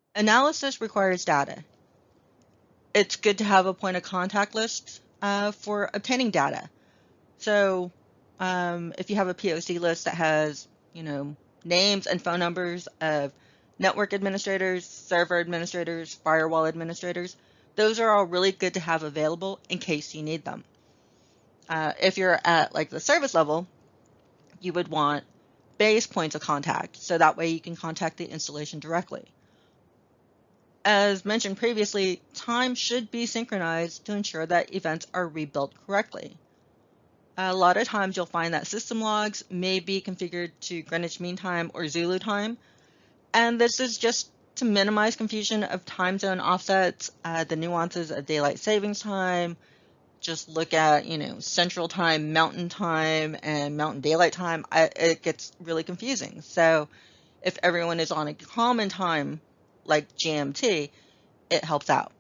Analysis requires data. It's good to have a point of contact list for obtaining data. So if you have a POC list that has, names and phone numbers of network administrators, server administrators, firewall administrators, those are all really good to have available in case you need them. If you're at like the service level, you would want base points of contact, so that way you can contact the installation directly. As mentioned previously, time should be synchronized to ensure that events are rebuilt correctly. A lot of times you'll find that system logs may be configured to Greenwich Mean Time or Zulu time, and this is just to minimize confusion of time zone offsets, the nuances of daylight savings time. Just look at, Central Time, Mountain Time, and Mountain Daylight Time. It gets really confusing. So if everyone is on a common time, like GMT, it helps out.